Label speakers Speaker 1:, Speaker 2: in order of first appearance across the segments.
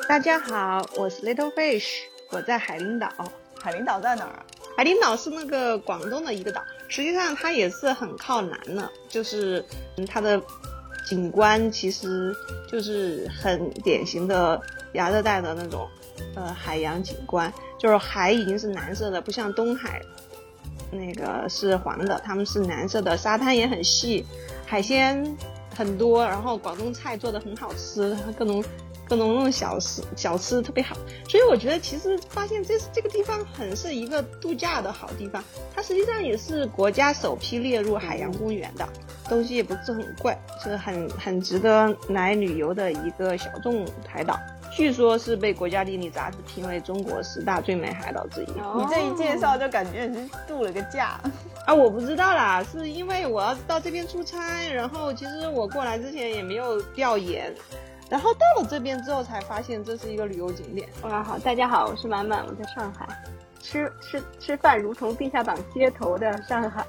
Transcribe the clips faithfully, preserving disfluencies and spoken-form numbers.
Speaker 1: 大家好，我是 Little Fish， 我在海陵岛。
Speaker 2: 海陵岛在哪儿啊？
Speaker 1: 海陵岛是那个广东的一个岛，实际上它也是很靠南的，就是它的景观其实就是很典型的亚热带的那种呃海洋景观，就是海已经是蓝色的，不像东海那个是黄的，他们是蓝色的，沙滩也很细，海鲜很多，然后广东菜做的很好吃，各种各种那种小吃小吃特别好，所以我觉得其实发现这这个地方很是一个度假的好地方，它实际上也是国家首批列入海洋公园的，东西也不是很贵，是很很值得来旅游的一个小众海岛，据说是被国家地理杂志评为中国十大最美海岛之一。
Speaker 2: 你这一介绍就感觉你是度了个假
Speaker 1: 啊，我不知道啦，是因为我要到这边出差，然后其实我过来之前也没有调研，然后到了这边之后才发现这是一个旅游景点。
Speaker 3: 哇，好，大家好，我是满满，我在上海，吃吃吃饭如同地下党街头的上海。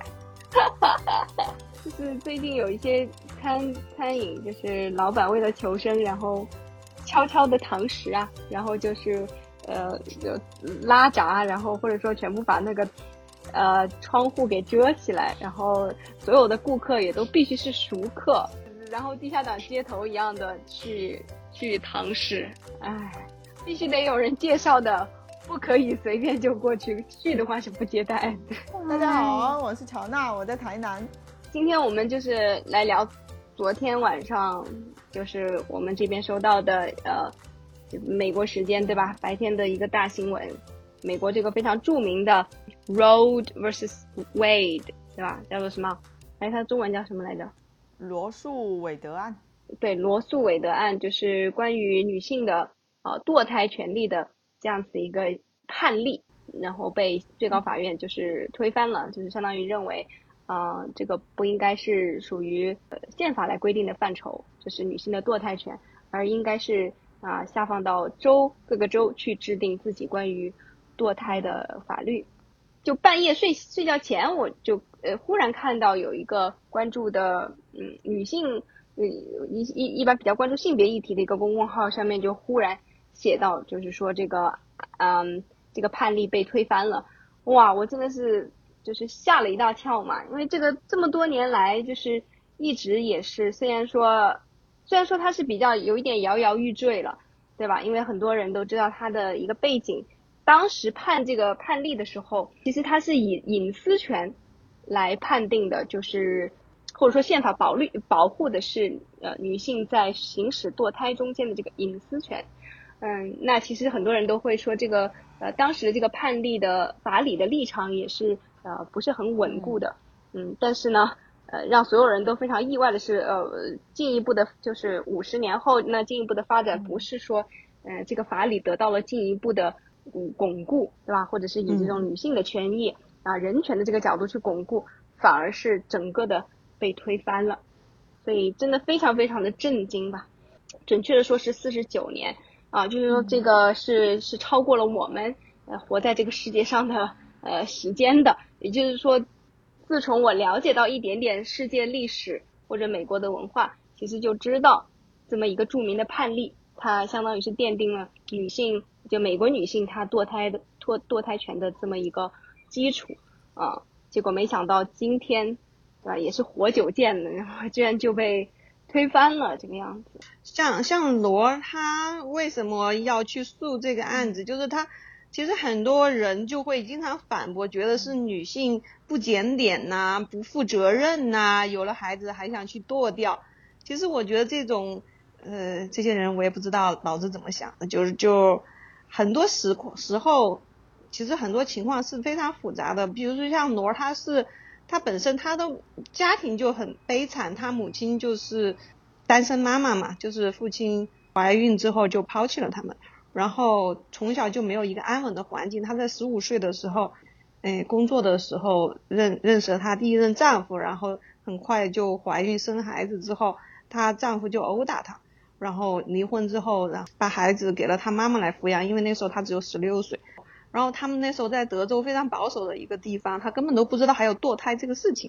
Speaker 3: 就是最近有一些餐餐饮，就是老板为了求生，然后悄悄的堂食啊，然后就是呃就拉闸，然后或者说全部把那个呃窗户给遮起来，然后所有的顾客也都必须是熟客，然后地下党街头一样的去去堂食，哎，必须得有人介绍的，不可以随便就过去，去的话是不接待的。
Speaker 2: 大家好，我是乔娜，我在台南。
Speaker 3: 今天我们就是来聊昨天晚上就是我们这边收到的呃美国时间对吧，白天的一个大新闻，美国这个非常著名的 Roe versus Wade 对吧，叫做什么，哎，它中文叫什么来着？
Speaker 2: 罗素韦德案。
Speaker 3: 对，罗素韦德案，就是关于女性的呃堕胎权利的这样子一个判例，然后被最高法院就是推翻了，就是相当于认为呃这个不应该是属于呃宪法来规定的范畴，就是女性的堕胎权，而应该是啊、呃、下放到州各个州去制定自己关于堕胎的法律。就半夜睡睡觉前，我就呃忽然看到有一个关注的嗯女性嗯一一一般比较关注性别议题的一个公众号，上面就忽然写到，就是说这个嗯这个判例被推翻了。哇，我真的是就是吓了一大跳嘛，因为这个这么多年来就是一直也是，虽然说虽然说它是比较有一点摇摇欲坠了，对吧？因为很多人都知道它的一个背景。当时判这个判例的时候，其实它是以隐私权来判定的，就是或者说宪法保律保护的是呃女性在行使堕胎中间的这个隐私权。嗯，那其实很多人都会说这个呃当时的这个判例的法理的立场也是呃不是很稳固的。嗯，但是呢呃让所有人都非常意外的是呃进一步的就是五十年后那进一步的发展不是说呃这个法理得到了进一步的嗯，巩固，对吧？或者是以这种女性的权益、嗯、啊人权的这个角度去巩固，反而是整个的被推翻了，所以真的非常非常的震惊吧。准确的说是四十九年啊，就是说这个是是超过了我们呃活在这个世界上的呃时间的。也就是说，自从我了解到一点点世界历史或者美国的文化，其实就知道这么一个著名的判例，它相当于是奠定了女性。就美国女性她堕胎的堕堕胎权的这么一个基础啊，结果没想到今天对吧也是活久见的，然后居然就被推翻了这个样子。
Speaker 1: 像像罗他为什么要去诉这个案子，就是他其实很多人就会经常反驳，觉得是女性不检点呐、啊、不负责任呐、啊，有了孩子还想去堕掉。其实我觉得这种呃这些人我也不知道脑子怎么想的，就是就很多时时候其实很多情况是非常复杂的。比如说像罗，他是他本身他的家庭就很悲惨，他母亲就是单身妈妈嘛，就是父亲怀孕之后就抛弃了他们，然后从小就没有一个安稳的环境。他在十五岁的时候哎，工作的时候认认识了她第一任丈夫，然后很快就怀孕生孩子之后，她丈夫就殴打她，然后离婚之后，然后把孩子给了她妈妈来抚养，因为那时候她只有十六岁。然后他们那时候在德州非常保守的一个地方，她根本都不知道还有堕胎这个事情，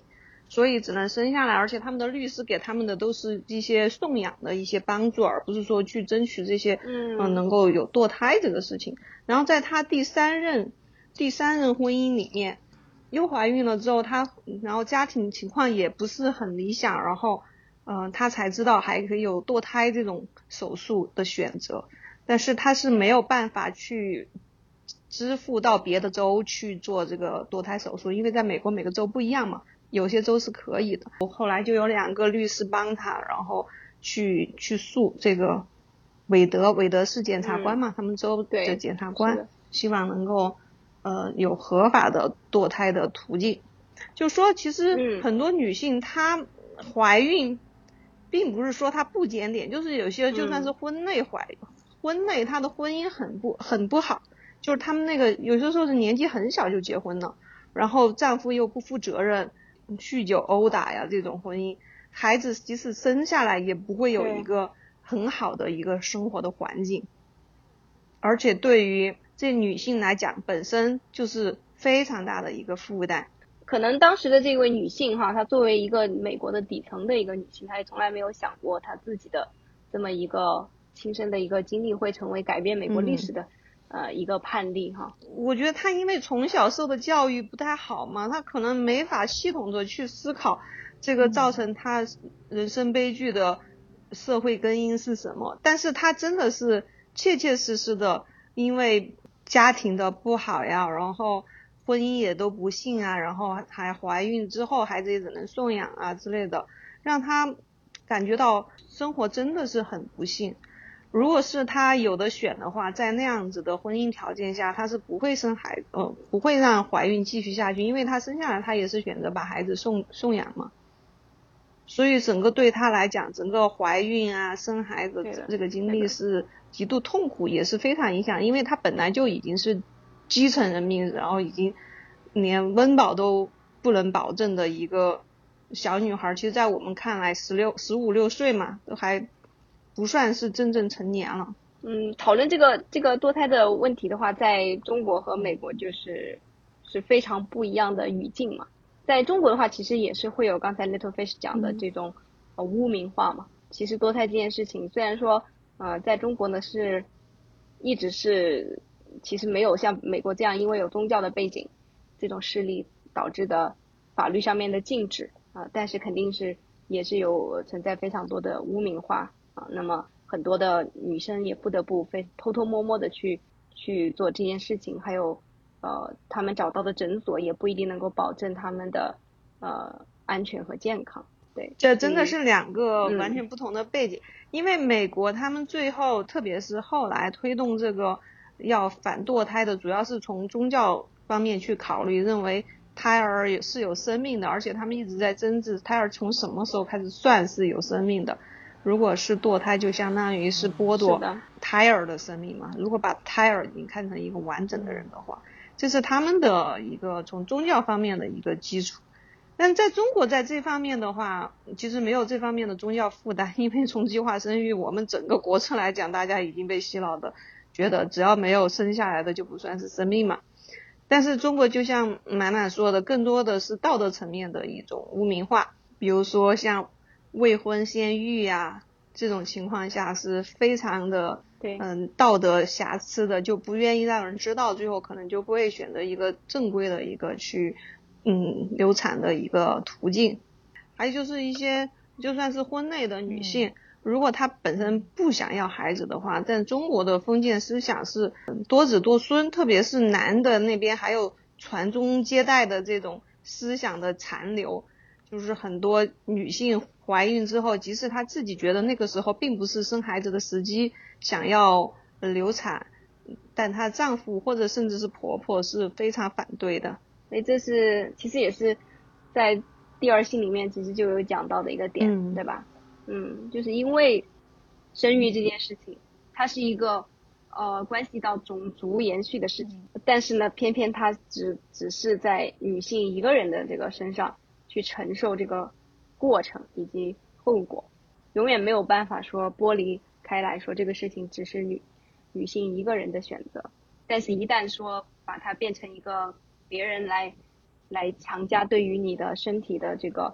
Speaker 1: 所以只能生下来，而且他们的律师给他们的都是一些送养的一些帮助，而不是说去争取这些嗯、呃、能够有堕胎这个事情。然后在他第三任第三任婚姻里面又怀孕了之后，他然后家庭情况也不是很理想，然后呃他才知道还可以有堕胎这种手术的选择，但是他是没有办法去支付到别的州去做这个堕胎手术，因为在美国每个州不一样嘛，有些州是可以的。后来就有两个律师帮他，然后去去诉这个韦德，韦德是检察官嘛、嗯、他们州的检察官，希望能够呃有合法的堕胎的途径。就说其实很多女性她怀孕并不是说她不检点，就是有些就算是婚内怀、嗯、婚内她的婚姻很不很不好，就是他们那个有些时候是年纪很小就结婚了，然后丈夫又不负责任，酗酒殴打呀，这种婚姻孩子即使生下来也不会有一个很好的一个生活的环境，而且对于这女性来讲本身就是非常大的一个负担。
Speaker 3: 可能当时的这位女性哈，她作为一个美国的底层的一个女性，她也从来没有想过她自己的这么一个亲身的一个经历会成为改变美国历史的、嗯、呃一个判例哈。
Speaker 1: 我觉得她因为从小受的教育不太好嘛，她可能没法系统的去思考这个造成她人生悲剧的社会根因是什么，但是她真的是切切实实的因为家庭的不好呀，然后婚姻也都不幸啊，然后还怀孕之后孩子也只能送养啊之类的，让她感觉到生活真的是很不幸。如果是她有的选的话，在那样子的婚姻条件下，她是不会生孩子呃，不会让怀孕继续下去，因为她生下来她也是选择把孩子送送养嘛。所以整个对她来讲，整个怀孕啊生孩子这个经历是极度痛苦，也是非常影响，因为她本来就已经是基层人民，然后已经连温饱都不能保证的一个小女孩，其实在我们看来十六十五六岁嘛，都还不算是真正成年了。
Speaker 3: 嗯，讨论这个这个堕胎的问题的话，在中国和美国就是是非常不一样的语境嘛。在中国的话，其实也是会有刚才 Little Fish 讲的这种、呃、污名化嘛。其实堕胎这件事情，虽然说呃在中国呢是一直是其实没有像美国这样因为有宗教的背景这种势力导致的法律上面的禁止啊、呃，但是肯定是也是有存在非常多的污名化啊。那么很多的女生也不得不非偷偷摸摸的去去做这件事情，还有呃他们找到的诊所也不一定能够保证他们的呃安全和健康。对，
Speaker 1: 这真的是两个完全不同的背景、嗯、因为美国他们最后特别是后来推动这个要反堕胎的，主要是从宗教方面去考虑，认为胎儿也是有生命的，而且他们一直在争执胎儿从什么时候开始算是有生命的。如果是堕胎就相当于是剥夺胎儿的生命嘛，如果把胎儿已经看成一个完整的人的话，这是他们的一个从宗教方面的一个基础。但在中国在这方面的话其实没有这方面的宗教负担，因为从计划生育我们整个国策来讲，大家已经被洗脑的觉得只要没有生下来的就不算是生命嘛。但是中国就像满满说的，更多的是道德层面的一种污名化，比如说像未婚先育呀、啊、这种情况下是非常的对嗯道德瑕疵的，就不愿意让人知道，最后可能就不会选择一个正规的一个去嗯流产的一个途径。还有就是一些就算是婚内的女性、嗯、如果她本身不想要孩子的话，但中国的封建思想是多子多孙，特别是男的那边还有传宗接代的这种思想的残留，就是很多女性怀孕之后，即使她自己觉得那个时候并不是生孩子的时机，想要流产，但她丈夫或者甚至是婆婆是非常反对的。
Speaker 3: 所以这是其实也是在第二性里面其实就有讲到的一个点、嗯、对吧？嗯，就是因为生育这件事情它是一个呃关系到种族延续的事情、嗯、但是呢偏偏它只只是在女性一个人的这个身上去承受这个过程以及后果，永远没有办法说剥离开来说这个事情只是女女性一个人的选择。但是一旦说把它变成一个别人来来强加对于你的身体的这个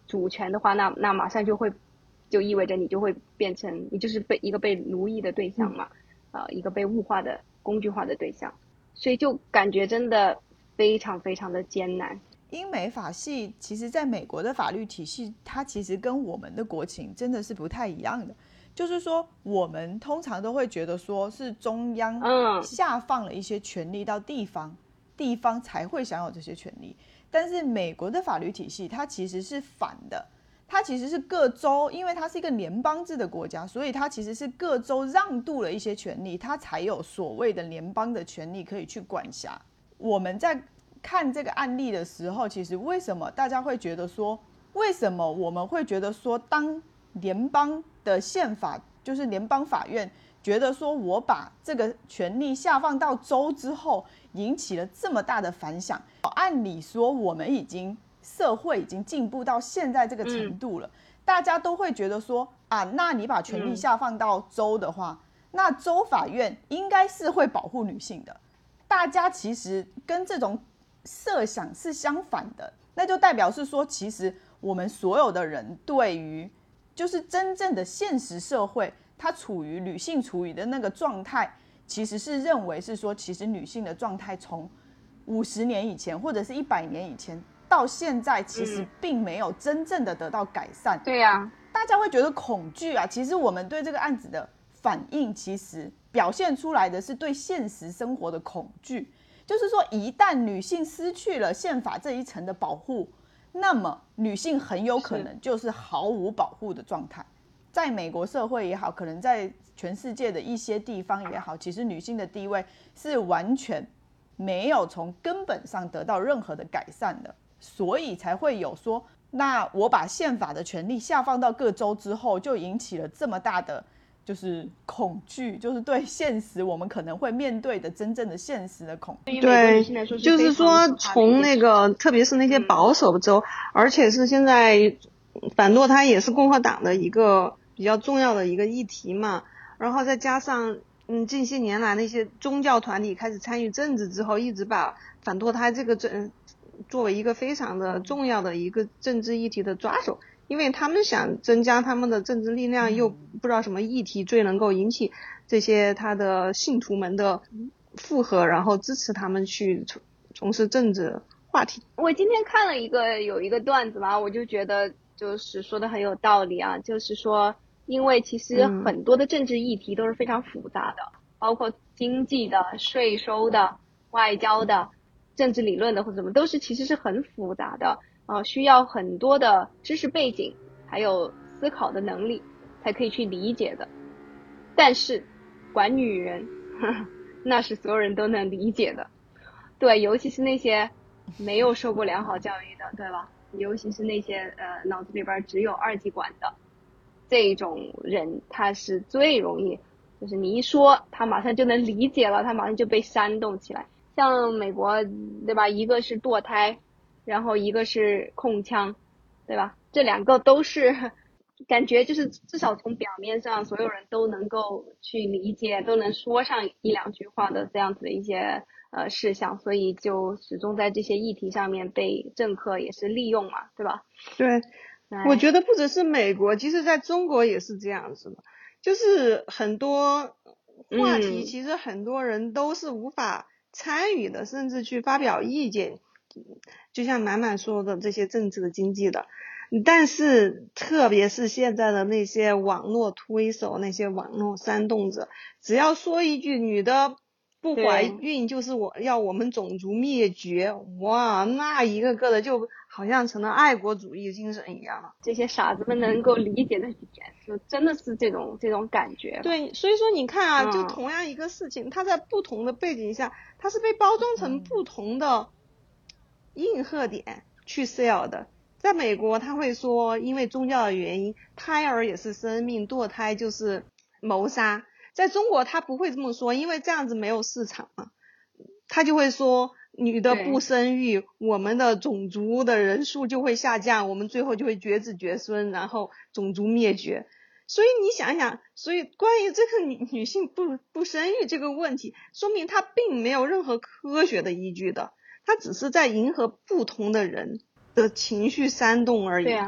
Speaker 3: 主权的话，那那马上就会就意味着你就会变成你就是被一个被奴役的对象嘛，嗯、呃，一个被物化的工具化的对象，所以就感觉真的非常非常的艰难。
Speaker 2: 英美法系其实在美国的法律体系，它其实跟我们的国情真的是不太一样的。就是说我们通常都会觉得说是中央下放了一些权力到地方、嗯、地方才会享有这些权利，但是美国的法律体系它其实是反的，它其实是各州，因为它是一个联邦制的国家，所以它其实是各州让渡了一些权利，它才有所谓的联邦的权利可以去管辖。我们在看这个案例的时候，其实为什么大家会觉得说，为什么我们会觉得说，当联邦的宪法就是联邦法院觉得说我把这个权力下放到州之后，引起了这么大的反响。按理说我们已经社会已经进步到现在这个程度了，嗯、大家都会觉得说啊，那你把权力下放到州的话，嗯、那州法院应该是会保护女性的。大家其实跟这种设想是相反的，那就代表是说，其实我们所有的人对于就是真正的现实社会，它处于女性处于的那个状态，其实是认为是说，其实女性的状态从五十年以前或者是一百年以前到现在，其实并没有真正的得到改善。
Speaker 3: 对呀、啊，
Speaker 2: 大家会觉得恐惧啊。其实我们对这个案子的反应，其实表现出来的是对现实生活的恐惧，就是说，一旦女性失去了宪法这一层的保护，那么女性很有可能就是毫无保护的状态。在美国社会也好，可能在全世界的一些地方也好，其实女性的地位是完全没有从根本上得到任何的改善的，所以才会有说，那我把宪法的权利下放到各州之后，就引起了这么大的就是恐惧，就是对现实我们可能会面对的真正的现实的恐惧。
Speaker 1: 对，就是说从那个特别是那些保守州、嗯、而且是现在反堕胎也是共和党的一个比较重要的一个议题嘛，然后再加上嗯近些年来那些宗教团体开始参与政治之后，一直把反堕胎这个政作为一个非常的重要的一个政治议题的抓手，因为他们想增加他们的政治力量，又不知道什么议题最能够引起这些他的信徒们的附和，然后支持他们去从事政治话题。
Speaker 3: 我今天看了一个有一个段子嘛，我就觉得就是说的很有道理啊，就是说因为其实很多的政治议题都是非常复杂的、嗯、包括经济的、税收的、外交的、政治理论的或者什么，都是其实是很复杂的，呃，需要很多的知识背景还有思考的能力才可以去理解的。但是管女人呵呵那是所有人都能理解的，对，尤其是那些没有受过良好教育的，对吧？尤其是那些呃脑子里边只有二极管的这种人，他是最容易，就是你一说他马上就能理解了，他马上就被煽动起来。像美国对吧，一个是堕胎，然后一个是控枪，对吧？这两个都是感觉就是至少从表面上所有人都能够去理解，都能说上一两句话的这样子的一些呃事项，所以就始终在这些议题上面被政客也是利用嘛，对吧？
Speaker 1: 对，我觉得不只是美国，其实在中国也是这样子的，就是很多话题其实很多人都是无法参与的、嗯、甚至去发表意见，就像满满说的这些政治的经济的，但是特别是现在的那些网络推手，那些网络煽动者，只要说一句女的不怀孕就是我要我们种族灭绝，哇，那一个个的就好像成了爱国主义精神一样了。
Speaker 3: 这些傻子们能够理解的语言，就真的是这种这种感觉。
Speaker 1: 对，所以说你看啊、嗯，就同样一个事情，它在不同的背景下，它是被包装成不同的应和点去 sell 的。在美国他会说因为宗教的原因，胎儿也是生命，堕胎就是谋杀。在中国他不会这么说，因为这样子没有市场嘛，他就会说女的不生育，我们的种族的人数就会下降，我们最后就会绝子绝孙，然后种族灭绝。所以你想想，所以关于这个女女性不不生育这个问题，说明它并没有任何科学的依据的，它只是在迎合不同的人的情绪煽动而已。
Speaker 3: 对啊，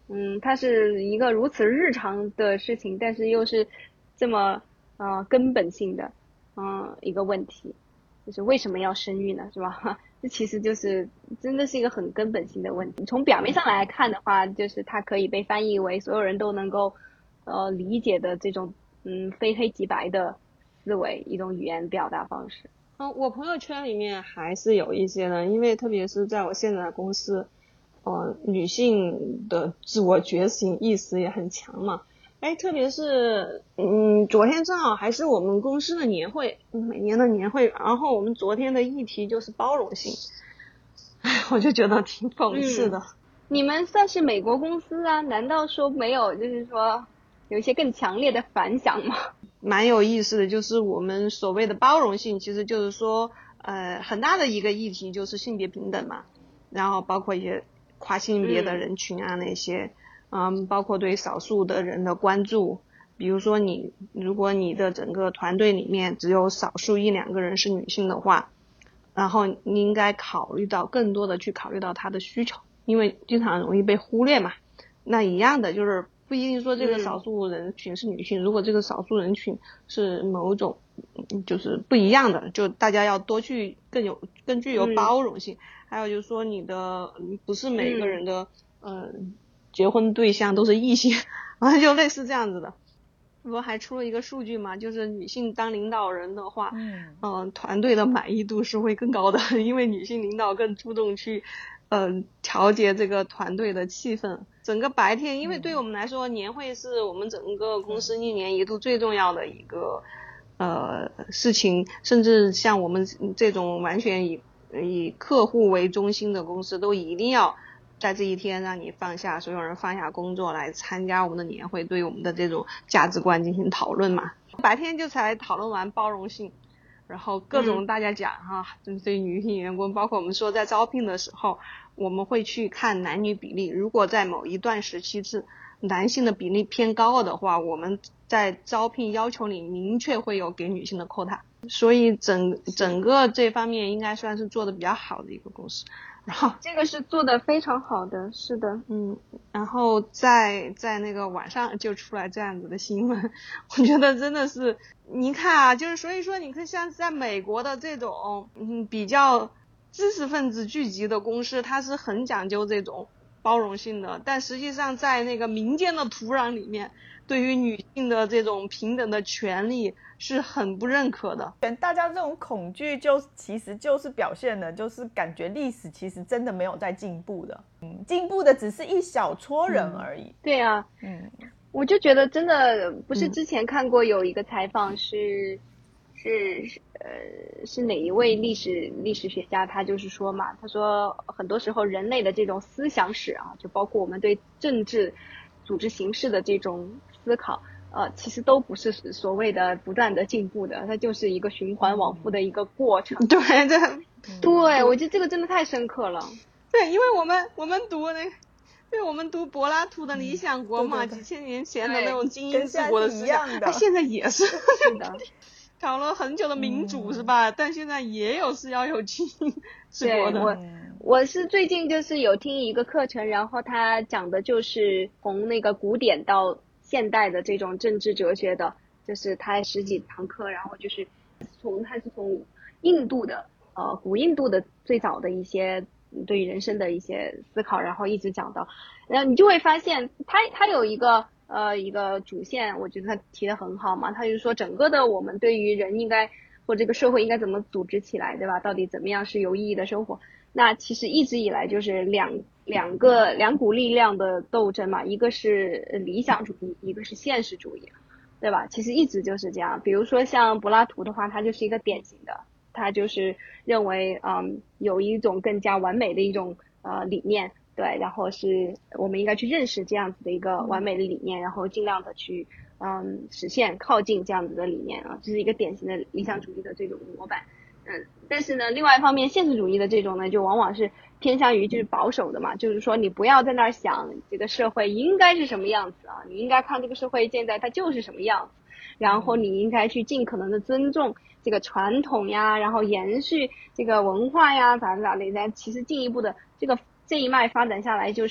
Speaker 3: 嗯，它是一个如此日常的事情，但是又是这么呃根本性的嗯、呃、一个问题，就是为什么要生育呢，是吧？这其实就是真的是一个很根本性的问题。从表面上来看的话，就是它可以被翻译为所有人都能够呃理解的这种嗯非黑即白的思维，一种语言表达方式。
Speaker 1: 嗯，我朋友圈里面还是有一些的，因为特别是在我现在的公司，呃，女性的自我觉醒意识也很强嘛。哎，特别是嗯，昨天正好还是我们公司的年会，每年的年会，然后我们昨天的议题就是包容性。哎，我就觉得挺讽刺的。
Speaker 3: 嗯，你们算是美国公司啊，难道说没有就是说有一些更强烈的反响吗？
Speaker 1: 蛮有意思的，就是我们所谓的包容性，其实就是说呃很大的一个议题就是性别平等嘛，然后包括一些跨性别的人群啊、嗯、那些嗯，包括对少数的人的关注，比如说你如果你的整个团队里面只有少数一两个人是女性的话，然后你应该考虑到更多的去考虑到她的需求，因为经常容易被忽略嘛。那一样的就是不一定说这个少数人群是女性、嗯、如果这个少数人群是某种就是不一样的，就大家要多去更有更具有包容性、嗯、还有就是说你的不是每个人的、嗯、呃结婚对象都是异性，然后就类似这样子的。不过还出了一个数据嘛，就是女性当领导人的话嗯、呃、团队的满意度是会更高的，因为女性领导更主动去嗯、呃，调节这个团队的气氛。整个白天，因为对我们来说、嗯、年会是我们整个公司一年一度最重要的一个呃事情，甚至像我们这种完全以以客户为中心的公司都一定要在这一天让你放下所有人放下工作来参加我们的年会，对我们的这种价值观进行讨论嘛。白天就才讨论完包容性，然后各种大家讲哈、嗯，针对女性员工，包括我们说在招聘的时候，我们会去看男女比例，如果在某一段时期是男性的比例偏高的话，我们在招聘要求里明确会有给女性的 quota， 所以整整个这方面应该算是做的比较好的一个公司。然后
Speaker 3: 这个是做的非常好的，是的，
Speaker 1: 嗯，然后在在那个晚上就出来这样子的新闻，我觉得真的是，你看啊，就是所以说你看像在美国的这种嗯比较知识分子聚集的公司，它是很讲究这种包容性的，但实际上在那个民间的土壤里面，对于女性的这种平等的权利是很不认可的。
Speaker 2: 大家这种恐惧就其实就是表现的就是感觉历史其实真的没有在进步的，嗯，进步的只是一小撮人而已、嗯、
Speaker 3: 对啊，嗯，我就觉得真的不是之前看过有一个采访是、嗯、是呃是哪一位历史历史学家，他就是说嘛，他说很多时候人类的这种思想史啊，就包括我们对政治组织形式的这种思考呃，其实都不是所谓的不断的进步的，它就是一个循环往复的一个过程。
Speaker 1: 对对、
Speaker 3: 嗯、对，我觉得这个真的太深刻了。
Speaker 1: 对，因为我们我们读那，对，我们读柏拉图的《理想国》嘛、嗯，几千年前的那种精英治国的思想，它现在也是。
Speaker 3: 是的。
Speaker 1: 搞了很久的民主、嗯、是吧？但现在也有是要有精英治国的。
Speaker 3: 我我是最近就是有听一个课程，然后他讲的就是从那个古典到现代的这种政治哲学的，就是他十几堂课，然后就是从他是从印度的呃古印度的最早的一些对于人生的一些思考，然后一直讲到，然后你就会发现他他有一个呃一个主线，我觉得他提得很好嘛，他就是说整个的我们对于人应该或这个社会应该怎么组织起来，对吧？到底怎么样是有意义的生活？那其实一直以来就是两两个两股力量的斗争嘛，一个是理想主义，一个是现实主义，对吧？其实一直就是这样。比如说像柏拉图的话，他就是一个典型的，他就是认为嗯有一种更加完美的一种呃理念，对，然后是我们应该去认识这样子的一个完美的理念，然后尽量的去嗯实现靠近这样子的理念啊，这是一个典型的理想主义的这种模板。嗯，但是呢，另外一方面，现实主义的这种呢，就往往是偏向于就是保守的嘛，就是说你不要在那儿想这个社会应该是什么样子啊，你应该看这个社会现在它就是什么样子，然后你应该去尽可能的尊重这个传统呀，然后延续这个文化呀，咋咋的。但其实进一步的这个这一脉发展下来，就是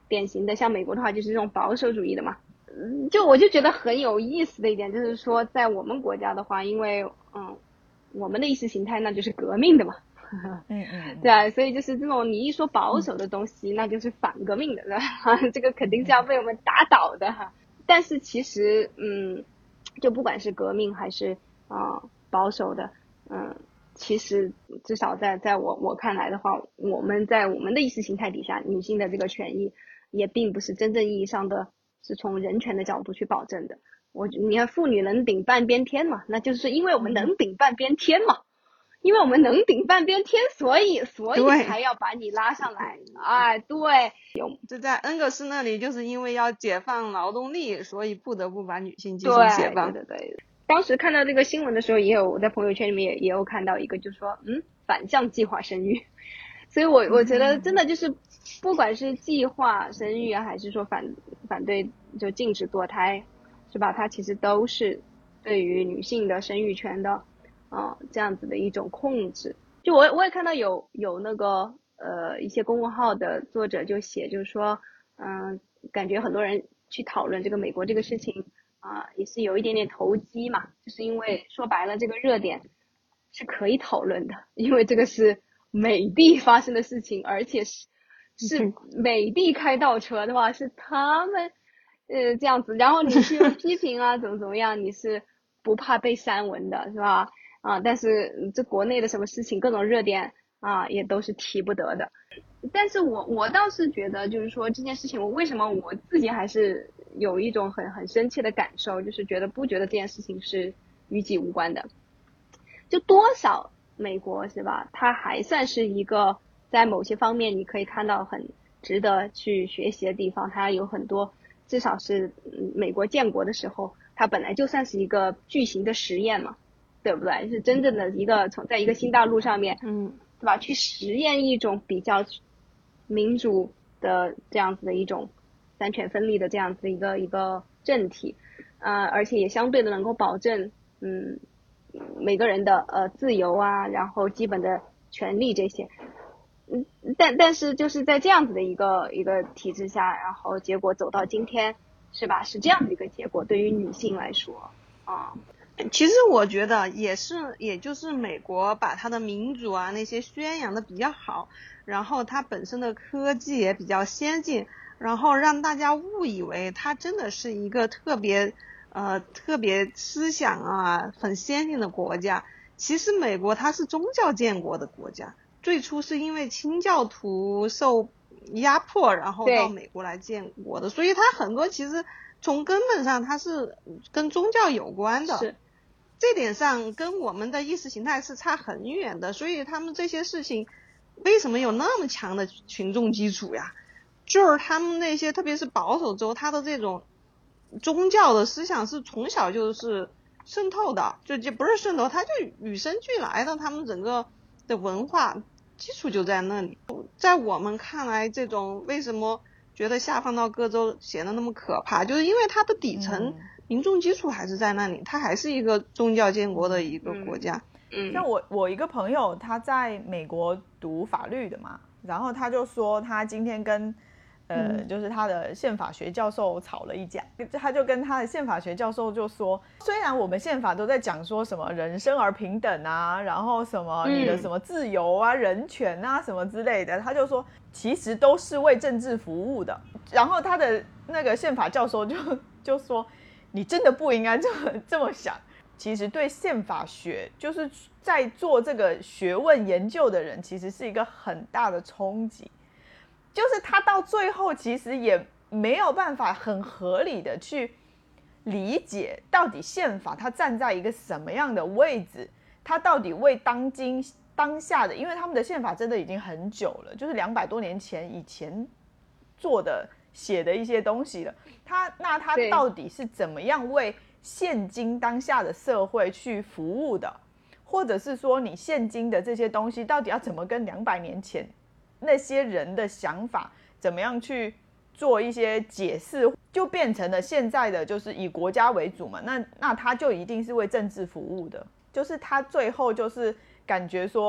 Speaker 3: 典型的，像美国的话就是这种保守主义的嘛。嗯，就我就觉得很有意思的一点就是说，在我们国家的话，因为嗯，我们的意识形态那就是革命的嘛。
Speaker 2: 嗯嗯，
Speaker 3: 对啊，所以就是这种你一说保守的东西，嗯、那就是反革命的，对吧？这个肯定是要被我们打倒的哈。但是其实，嗯，就不管是革命还是啊、呃、保守的，嗯，其实至少在在我我看来的话，我们在我们的意识形态底下，女性的这个权益也并不是真正意义上的是从人权的角度去保证的。我你看，妇女能顶半边天嘛，那就是因为我们能顶半边天嘛。因为我们能顶半边天，所以所以才要把你拉上来。哎，对，
Speaker 1: 就在恩格斯那里，就是因为要解放劳动力，所以不得不把女性进行解放。
Speaker 3: 对对对对。当时看到这个新闻的时候，也有我在朋友圈里面也也有看到一个，就是说，嗯，反向计划生育。所以我我觉得真的就是，不管是计划生育啊，还是说反反对就禁止堕胎，是吧？它其实都是对于女性的生育权的。啊，这样子的一种控制，就我我也看到有有那个呃一些公众号的作者就写，就是说，嗯、呃，感觉很多人去讨论这个美国这个事情啊、呃，也是有一点点投机嘛，就是因为说白了这个热点是可以讨论的，因为这个是美帝发生的事情，而且是是美帝开倒车的话，是他们呃这样子，然后你去批评啊怎么怎么样，你是不怕被删文的，是吧？啊，但是这国内的什么事情，各种热点啊，也都是提不得的。但是我我倒是觉得，就是说这件事情，我为什么我自己还是有一种很很深切的感受，就是觉得不觉得这件事情是与己无关的。就多少美国是吧，它还算是一个在某些方面你可以看到很值得去学习的地方，它有很多至少是美国建国的时候，它本来就算是一个巨型的实验嘛。对不对？是真正的一个从在一个新大陆上面，
Speaker 1: 嗯，
Speaker 3: 对吧？去实验一种比较民主的这样子的一种三权分立的这样子的一个一个政体，呃，而且也相对的能够保证，嗯，每个人的呃自由啊，然后基本的权利这些，嗯，但但是就是在这样子的一个一个体制下，然后结果走到今天，是吧？是这样的一个结果，对于女性来说，啊。
Speaker 1: 其实我觉得也是，也就是美国把它的民主啊那些宣扬的比较好，然后它本身的科技也比较先进，然后让大家误以为它真的是一个特别呃特别思想啊很先进的国家。其实美国它是宗教建国的国家，最初是因为清教徒受压迫，然后到美国来建国的，所以它很多其实从根本上它是跟宗教有关的。
Speaker 3: 是。
Speaker 1: 这点上跟我们的意识形态是差很远的，所以他们这些事情为什么有那么强的群众基础呀？就是他们那些特别是保守州，他的这种宗教的思想是从小就是渗透的，就就不是渗透，它就与生俱来的，他们整个的文化基础就在那里。在我们看来，这种为什么觉得下放到各州显得那么可怕，就是因为它的底层、嗯民众基础还是在那里，它还是一个宗教建国的一个国家。
Speaker 3: 嗯，
Speaker 2: 像我我一个朋友，他在美国读法律的嘛，然后他就说他今天跟呃、嗯、就是他的宪法学教授吵了一架，他就跟他的宪法学教授就说，虽然我们宪法都在讲说什么人生而平等啊，然后什么你的什么自由啊、嗯、人权啊什么之类的，他就说其实都是为政治服务的。然后他的那个宪法教授就就说，你真的不应该这么这么想。其实对宪法学，就是在做这个学问研究的人，其实是一个很大的冲击。就是他到最后其实也没有办法很合理的去理解，到底宪法它站在一个什么样的位置，它到底为当今当下的，因为他们的宪法真的已经很久了，就是两百多年前以前做的。写的一些东西了，他那他到底是怎么样为现今当下的社会去服务的，或者是说你现今的这些东西到底要怎么跟两百年前那些人的想法怎么样去做一些解释，就变成了现在的就是以国家为主嘛，那那他就一定是为政治服务的，就是他最后就是感觉说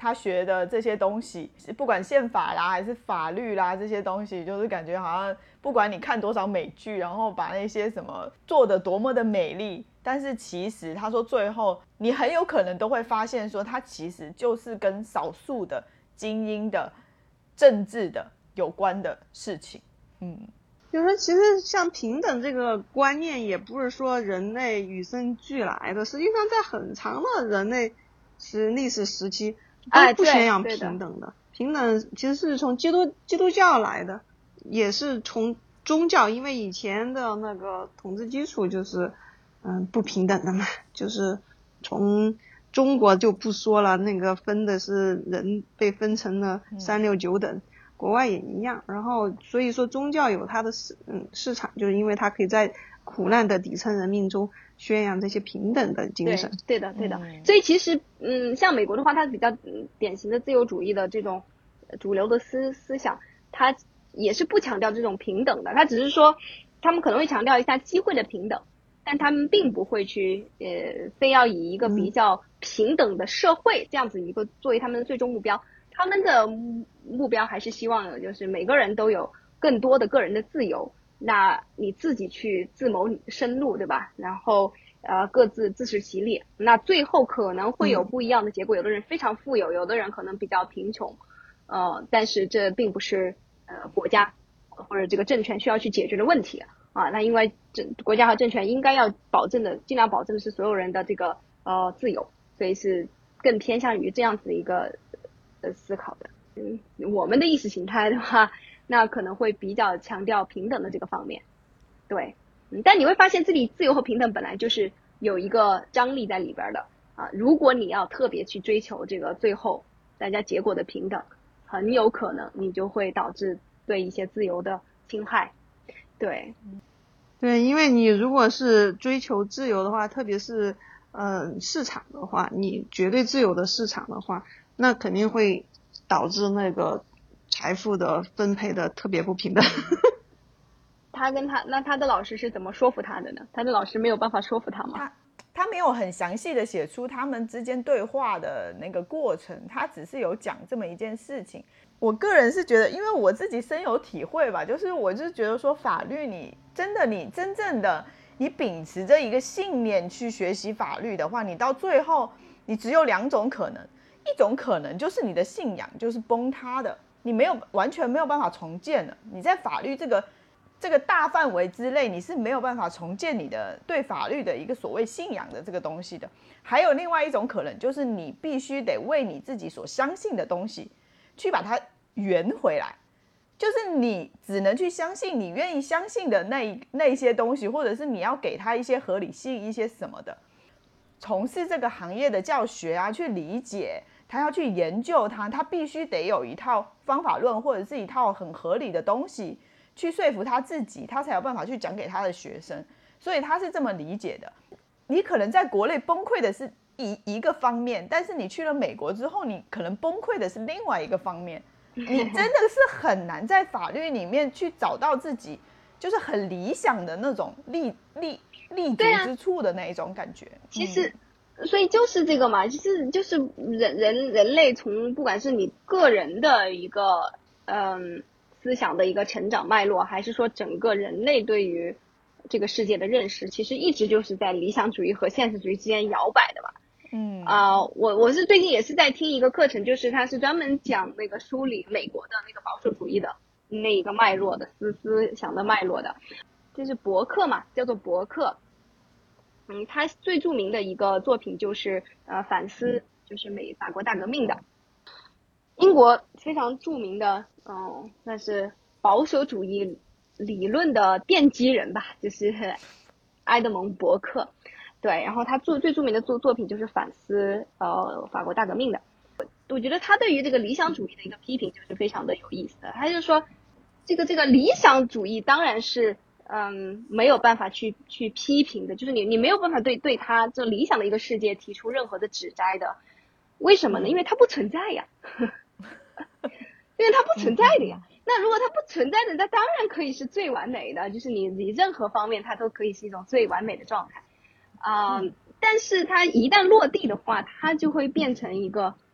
Speaker 2: 他学的这些东西，不管宪法啦还是法律啦这些东西，就是感觉好像不管你看多少美剧，然后把那些什么做得多么的美丽，但是其实他说最后你很有可能都会发现说，他其实就是跟少数的精英的政治的有关的事情。嗯，
Speaker 1: 就是其实像平等这个观念也不是说人类与生俱来的，实际上在很长的人类是历史时期都不宣扬平等的。平等其实是从基督基督教来的，也是从宗教，因为以前的那个统治基础就是嗯不平等的嘛，就是从中国就不说了，那个分的是人被分成了三六九等。嗯，国外也一样，然后所以说宗教有它的市嗯市场，就是因为它可以在苦难的底层人民中宣扬这些平等的精神。
Speaker 3: 对，对的，对的。嗯，所以其实嗯，像美国的话，它比较典型的自由主义的这种主流的思思想，它也是不强调这种平等的，它只是说他们可能会强调一下机会的平等，但他们并不会去呃非要以一个比较平等的社会这样子一个作为他们的最终目标。他们的目标还是希望有就是每个人都有更多的个人的自由，那你自己去自谋生路，对吧？然后呃各自自食其力，那最后可能会有不一样的结果，有的人非常富有，有的人可能比较贫穷，呃但是这并不是呃国家或者这个政权需要去解决的问题啊。那因为这国家和政权应该要保证的尽量保证的是所有人的这个呃自由，所以是更偏向于这样子的一个呃思考的。嗯，我们的意识形态的话，那可能会比较强调平等的这个方面。对，嗯，但你会发现这里自由和平等本来就是有一个张力在里边的啊。如果你要特别去追求这个最后大家结果的平等，很有可能你就会导致对一些自由的侵害。对，
Speaker 1: 对，因为你如果是追求自由的话，特别是呃市场的话，你绝对自由的市场的话，那肯定会导致那个财富的分配的特别不平等。
Speaker 3: 他跟他那他的老师是怎么说服他的呢？他的老师没有办法说服他吗？
Speaker 2: 他他没有很详细的写出他们之间对话的那个过程，他只是有讲这么一件事情。我个人是觉得，因为我自己深有体会吧，就是我就是觉得说，法律你真的你真正的你秉持着一个信念去学习法律的话，你到最后你只有两种可能，一种可能就是你的信仰就是崩塌的，你没有完全没有办法重建了，你在法律这个这个大范围之内，你是没有办法重建你的对法律的一个所谓信仰的这个东西的。还有另外一种可能，就是你必须得为你自己所相信的东西去把它圆回来，就是你只能去相信你愿意相信的那那些东西，或者是你要给它一些合理性，一些什么的。从事这个行业的教学啊，去理解他要去研究它，他必须得有一套方法论或者是一套很合理的东西去说服他自己，他才有办法去讲给他的学生。所以他是这么理解的。你可能在国内崩溃的是一一个方面，但是你去了美国之后，你可能崩溃的是另外一个方面。你真的是很难在法律里面去找到自己就是很理想的那种立立立足之处的那一种感觉。
Speaker 3: 啊、其实、嗯，所以就是这个嘛，其实就是人人人类从不管是你个人的一个嗯思想的一个成长脉络，还是说整个人类对于这个世界的认识，其实一直就是在理想主义和现实主义之间摇摆的嘛。
Speaker 2: 嗯
Speaker 3: 啊、呃，我我是最近也是在听一个课程，就是它是专门讲那个梳理美国的那个保守主义的那一个脉络的思思想的脉络的，就是伯克嘛，叫做伯克。嗯，他最著名的一个作品就是呃反思就是美法国大革命的，英国非常著名的嗯那是保守主义理论的奠基人吧，就是埃德蒙·伯克。对，然后他做最著名的作作品就是反思呃法国大革命的。我觉得他对于这个理想主义的一个批评就是非常的有意思的。他就说，这个这个理想主义当然是嗯没有办法去去批评的，就是你你没有办法对对他这理想的一个世界提出任何的指摘的。为什么呢？因为它不存在呀，因为它不存在的呀。那如果它不存在的，那当然可以是最完美的，就是你你任何方面它都可以是一种最完美的状态。啊、呃嗯，但是它一旦落地的话，它就会变成一个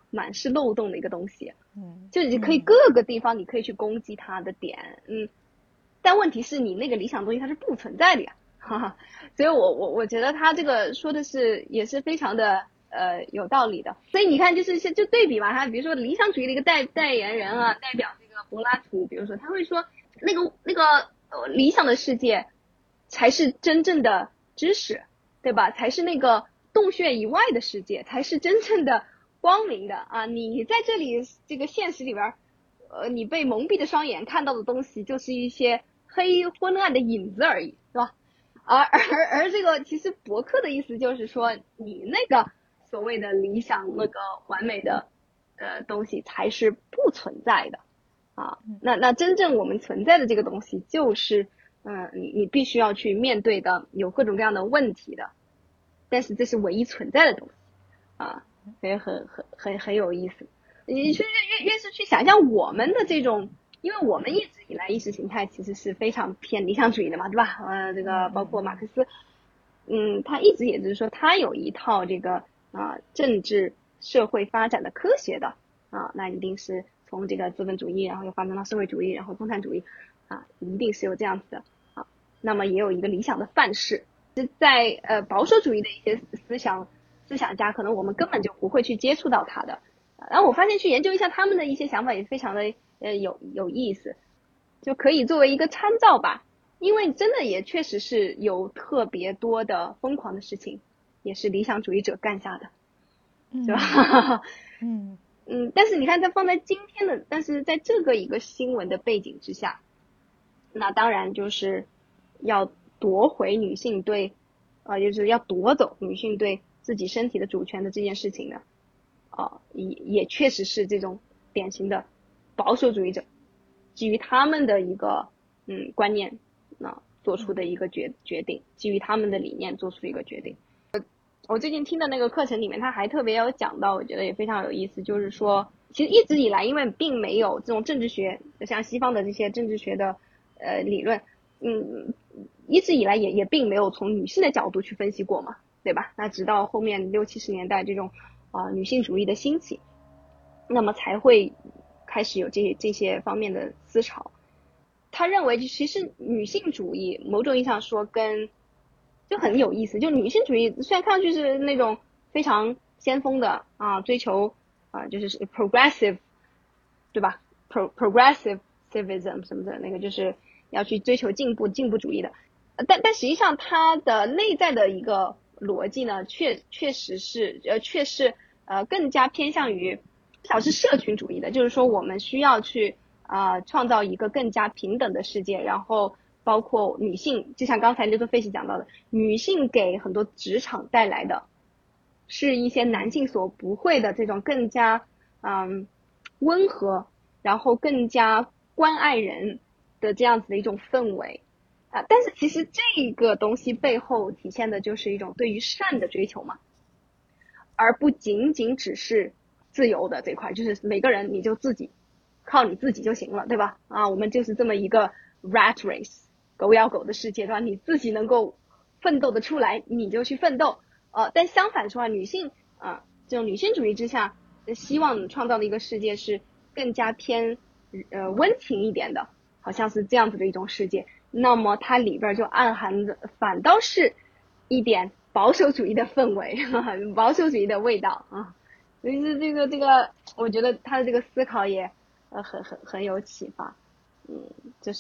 Speaker 3: 满是漏洞的一个东西，嗯，就你可以各个地方你可以去攻击它的点，嗯，但问题是你那个理想东西它是不存在的呀，哈哈，所以我我我觉得他这个说的是也是非常的呃有道理的。所以你看就是就对比嘛，他比如说理想主义的一个代代言人啊，代表这个柏拉图，比如说他会说那个那个呃理想的世界才是真正的知识，对吧？才是那个洞穴以外的世界，才是真正的光明的啊！你在这里这个现实里边，呃，你被蒙蔽的双眼看到的东西，就是一些黑昏暗的影子而已，是吧？而而而这个其实伯克的意思就是说，你那个所谓的理想那个完美的呃东西才是不存在的啊。那那真正我们存在的这个东西，就是嗯、呃，你你必须要去面对的，有各种各样的问题的。但是这是唯一存在的东西啊，所以很很很很有意思。你去越越是去想象我们的这种，因为我们一直以来意识形态其实是非常偏理想主义的嘛，对吧？呃，这个包括马克思，嗯，他一直也就是说他有一套这个啊政治社会发展的科学的啊，那一定是从这个资本主义，然后又发展到社会主义，然后共产主义啊，一定是有这样子的啊。那么也有一个理想的范式。在呃保守主义的一些思想思想家，可能我们根本就不会去接触到他的。然后我发现去研究一下他们的一些想法也非常的呃有有意思，就可以作为一个参照吧。因为真的也确实是有特别多的疯狂的事情，也是理想主义者干下的，是吧？嗯嗯，但是你看，在放在今天的，但是在这个一个新闻的背景之下，那当然就是要夺回女性对，呃，就是要夺走女性对自己身体的主权的这件事情呢，呃，也也确实是这种典型的保守主义者基于他们的一个嗯观念啊、呃、做出的一个决决定，基于他们的理念做出的一个决定。我最近听的那个课程里面，他还特别有讲到，我觉得也非常有意思，就是说，其实一直以来，因为并没有这种政治学，像西方的这些政治学的呃理论。嗯，一直以来也也并没有从女性的角度去分析过嘛，对吧？那直到后面六七十年代这种啊、呃、女性主义的兴起，那么才会开始有这些这些方面的思潮。他认为其实女性主义某种意义上说跟就很有意思，就女性主义虽然看上去是那种非常先锋的啊，追求啊就是 progressive， 对吧 ？pro progressive civism 什么的那个就是要去追求进步进步主义的，但但实际上它的内在的一个逻辑呢，确确实是呃确是呃更加偏向于至少是社群主义的，就是说我们需要去啊、呃、创造一个更加平等的世界，然后包括女性，就像刚才刘德飞讲到的，女性给很多职场带来的是一些男性所不会的这种更加嗯温和，然后更加关爱人的这样子的一种氛围啊，但是其实这个东西背后体现的就是一种对于善的追求嘛，而不仅仅只是自由的这块，就是每个人你就自己靠你自己就行了，对吧？啊，我们就是这么一个 rat race 狗咬狗的世界，对吧？你自己能够奋斗的出来，你就去奋斗。呃，但相反说啊，女性啊，这种女性主义之下，希望创造的一个世界是更加偏呃温情一点的，好像是这样子的一种世界。那么它里边就暗含着反倒是一点保守主义的氛围，呵呵保守主义的味道啊。所以是这个这个，我觉得他的这个思考也呃很很很有启发。嗯，就是，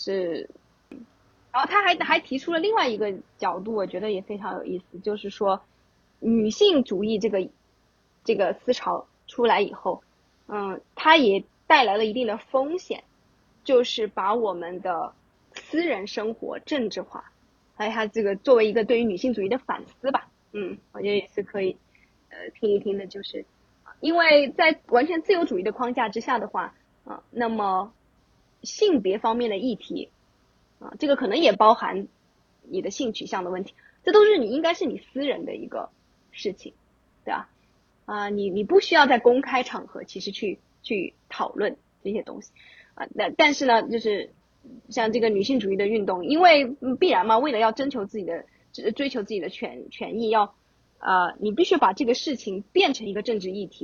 Speaker 3: 然后他还还提出了另外一个角度，我觉得也非常有意思，就是说女性主义这个这个思潮出来以后，嗯，它也带来了一定的风险，就是把我们的私人生活政治化，还有它这个作为一个对于女性主义的反思吧，嗯，我觉得也是可以呃听一听的，就是因为在完全自由主义的框架之下的话啊，那么性别方面的议题啊，这个可能也包含你的性取向的问题，这都是你应该是你私人的一个事情，对吧？啊，你你不需要在公开场合其实去去讨论这些东西啊，但但是呢，就是像这个女性主义的运动，因为必然嘛，为了要征求自己的追求自己的权权益，要呃，你必须把这个事情变成一个政治议题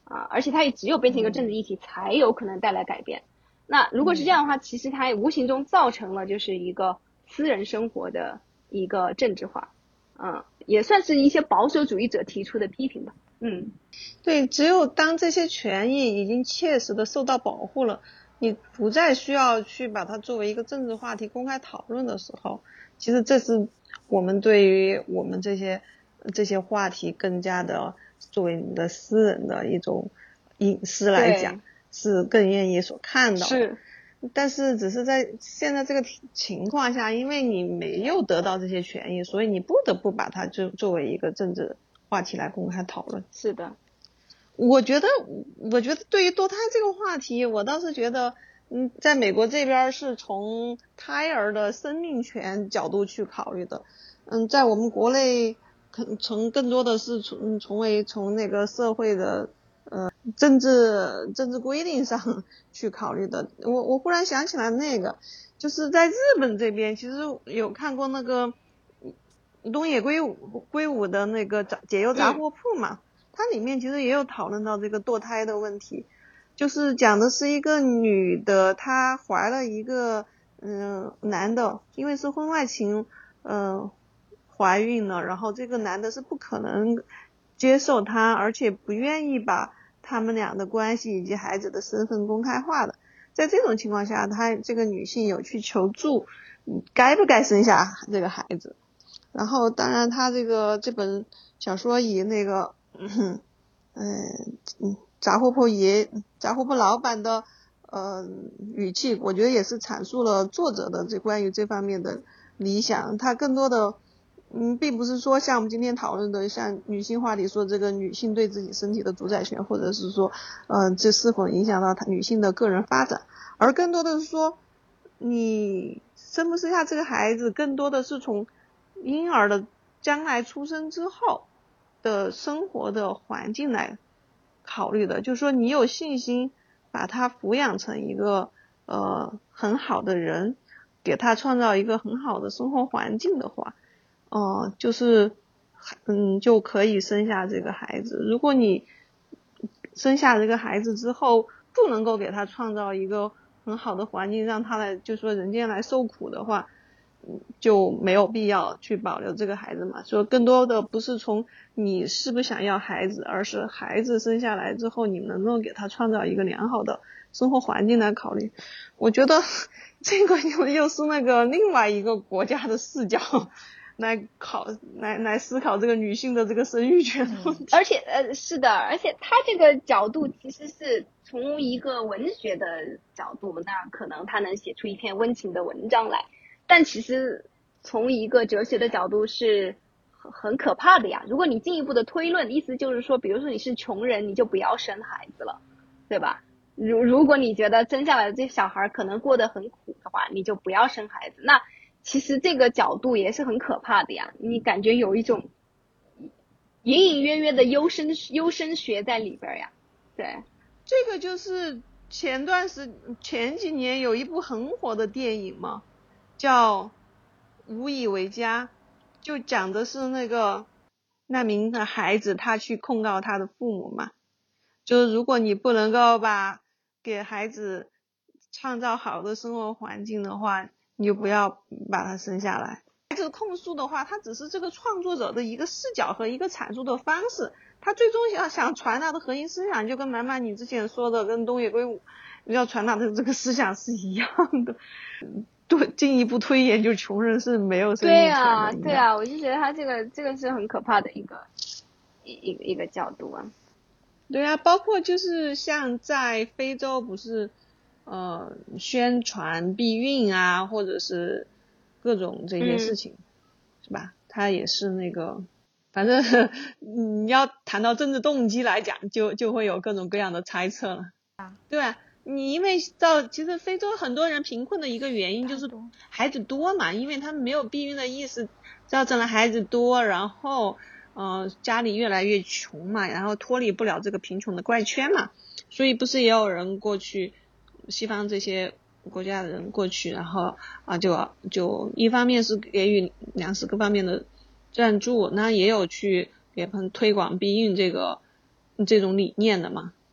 Speaker 3: 啊，而且它也只有变成一个政治议题才有可能带来改变。那如果是这样的话，其实它也无形中造成了就是一个私人生活的一个政治化，嗯，也算是一些保守主义者提出的批评吧。嗯，
Speaker 1: 对，只有当这些权益已经切实的受到保护了，你不再需要去把它作为一个政治话题公开讨论的时候，其实这是我们对于我们这些这些话题更加的作为你的私人的一种隐私来讲，是更愿意所看到的。
Speaker 3: 是，
Speaker 1: 但是只是在现在这个情况下，因为你没有得到这些权益，所以你不得不把它就作为一个政治话题来公开讨论。
Speaker 3: 是的，
Speaker 1: 我觉得我觉得对于堕胎这个话题，我倒是觉得嗯，在美国这边是从胎儿的生命权角度去考虑的，嗯，在我们国内可从更多的是从从为从那个社会的呃政治政治规定上去考虑的。我我忽然想起来，那个就是在日本这边，其实有看过那个东野圭吾圭吾的那个解忧杂货铺嘛，它里面其实也有讨论到这个堕胎的问题。就是讲的是一个女的，她怀了一个嗯、呃、男的，因为是婚外情呃怀孕了，然后这个男的是不可能接受她，而且不愿意把他们俩的关系以及孩子的身份公开化的。在这种情况下，她这个女性有去求助该不该生下这个孩子。然后当然她这个这本小说以那个嗯嗯杂货铺爷杂货铺老板的呃语气，我觉得也是阐述了作者的这关于这方面的理想。他更多的嗯并不是说像我们今天讨论的像女性话题说这个女性对自己身体的主宰权，或者是说呃这是否影响到她女性的个人发展，而更多的是说你生不生下这个孩子，更多的是从婴儿的将来出生之后的生活的环境来考虑的。就是说你有信心把他抚养成一个呃很好的人，给他创造一个很好的生活环境的话，呃就是嗯就可以生下这个孩子。如果你生下这个孩子之后不能够给他创造一个很好的环境，让他来就说人间来受苦的话，就没有必要去保留这个孩子嘛。所以更多的不是从你是不是想要孩子，而是孩子生下来之后你能够给他创造一个良好的生活环境来考虑。我觉得这个又又是那个另外一个国家的视角来考来来思考这个女性的这个生育权的问题。
Speaker 3: 而且呃是的，而且他这个角度其实是从一个文学的角度，那可能他能写出一篇温情的文章来，但其实从一个哲学的角度是很很可怕的呀。如果你进一步的推论，意思就是说比如说你是穷人，你就不要生孩子了，对吧？如如果你觉得生下来的这小孩可能过得很苦的话，你就不要生孩子。那其实这个角度也是很可怕的呀，你感觉有一种隐隐约约的优生优生学在里边呀。对，
Speaker 1: 这个就是前段时前几年有一部很火的电影嘛，叫无以为家，就讲的是那个那名的孩子他去控告他的父母嘛，就是如果你不能够把给孩子创造好的生活环境的话，你就不要把他生下来。孩子控诉的话，他只是这个创作者的一个视角和一个阐述的方式，他最终想想传达的核心思想就跟满满你之前说的跟东野圭吾要传达的这个思想是一样的。对，进一步推演就是穷人是没有生育权的。
Speaker 3: 对啊对啊，我就觉得他这个这个是很可怕的一个一一个一个角度啊。
Speaker 1: 对啊，包括就是像在非洲不是呃宣传避孕啊，或者是各种这些事情、嗯、是吧？他也是那个反正你要谈到政治动机来讲，就就会有各种各样的猜测了啊。对啊，你因为到其实非洲很多人贫困的一个原因就是孩子多嘛，因为他们没有避孕的意识，造成了孩子多，然后呃家里越来越穷嘛，然后脱离不了这个贫穷的怪圈嘛，所以不是也有人过去西方这些国家的人过去，然后啊就就一方面是给予粮食各方面的赞助，那也有去给他们推广避孕这个这种理念的嘛。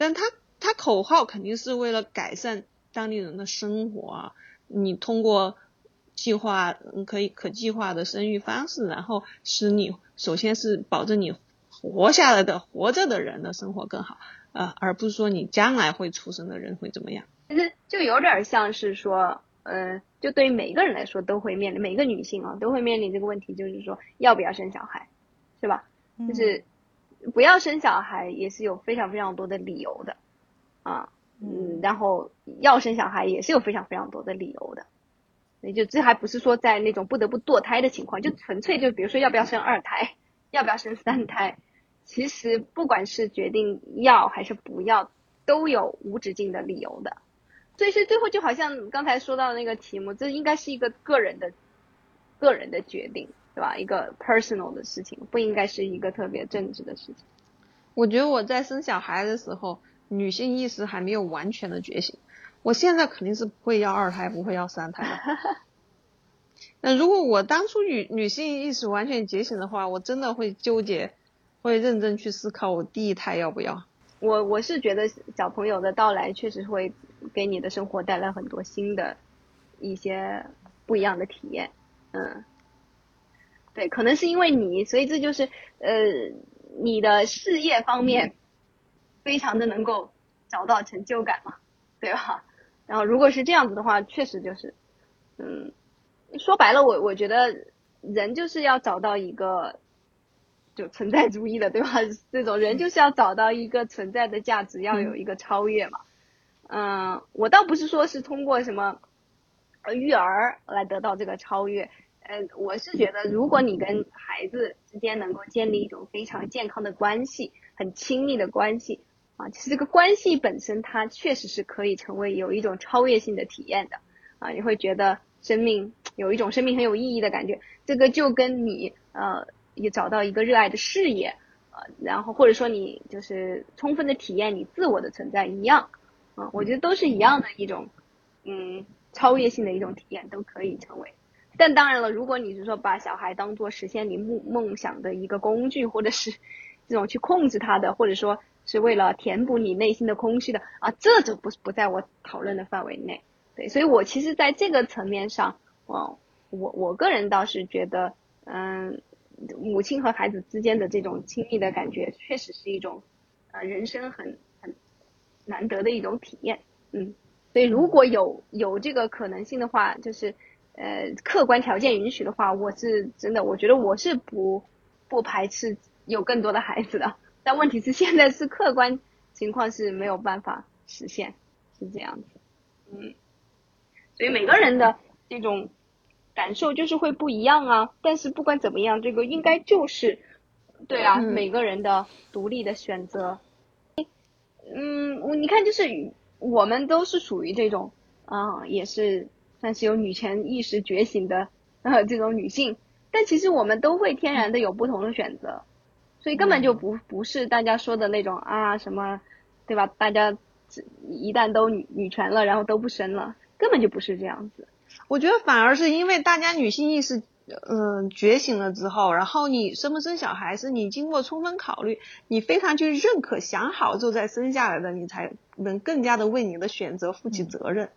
Speaker 1: 但他他口号肯定是为了改善当地人的生活啊，你通过计划可以可计划的生育方式，然后使你首先是保证你活下来的活着的人的生活更好，呃，而不是说你将来会出生的人会怎么样。
Speaker 3: 其实就有点像是说，呃，就对于每一个人来说都会面临，每一个女性啊都会面临这个问题，就是说要不要生小孩，是吧？嗯、就是不要生小孩也是有非常非常多的理由的啊，嗯，然后要生小孩也是有非常非常多的理由的。也就这还不是说在那种不得不堕胎的情况，就纯粹就比如说要不要生二胎，要不要生三胎，其实不管是决定要还是不要，都有无止境的理由的。所以是最后就好像刚才说到的那个题目，这应该是一个个人的个人的决定，对吧？一个 personal 的事情，不应该是一个特别政治的事情。
Speaker 1: 我觉得我在生小孩的时候，女性意识还没有完全的觉醒。我现在肯定是不会要二胎，不会要三胎的。那如果我当初女女性意识完全觉醒的话，我真的会纠结，会认真去思考我第一胎要不要。
Speaker 3: 我我是觉得小朋友的到来确实会给你的生活带来很多新的一些不一样的体验。嗯，对，可能是因为你，所以这就是呃你的事业方面非常的能够找到成就感嘛，对吧？然后如果是这样子的话，确实就是嗯说白了，我我觉得人就是要找到一个就存在主义的，对吧？这种人就是要找到一个存在的价值，要有一个超越嘛。嗯、呃，我倒不是说是通过什么育儿来得到这个超越，呃，我是觉得如果你跟孩子之间能够建立一种非常健康的关系，很亲密的关系啊，其实这个关系本身它确实是可以成为有一种超越性的体验的啊，你会觉得生命有一种生命很有意义的感觉，这个就跟你呃也找到一个热爱的事业，呃，然后或者说你就是充分的体验你自我的存在一样啊，我觉得都是一样的一种嗯超越性的一种体验，都可以成为。但当然了，如果你是说把小孩当做实现你梦梦想的一个工具，或者是这种去控制他的，或者说是为了填补你内心的空虚的啊，这就不不在我讨论的范围内。对，所以我其实在这个层面上，我我我个人倒是觉得，嗯，母亲和孩子之间的这种亲密的感觉，确实是一种呃人生很很难得的一种体验。嗯，所以如果有有这个可能性的话，就是呃客观条件允许的话，我是真的，我觉得我是不不排斥有更多的孩子的。但问题是现在是客观情况是没有办法实现，是这样子。嗯。所以每个人的这种感受就是会不一样啊，但是不管怎么样，这个应该就是对啊、嗯、每个人的独立的选择。嗯，你看就是我们都是属于这种啊、呃，也是算是有女权意识觉醒的呃这种女性，但其实我们都会天然的有不同的选择，所以根本就不不是大家说的那种啊什么对吧，大家一旦都女女权了然后都不生了，根本就不是这样子。
Speaker 1: 我觉得反而是因为大家女性意识嗯、呃、觉醒了之后，然后你生不生小孩是你经过充分考虑，你非常去认可，想好之后再生下来的，你才能更加的为你的选择负起责任、嗯、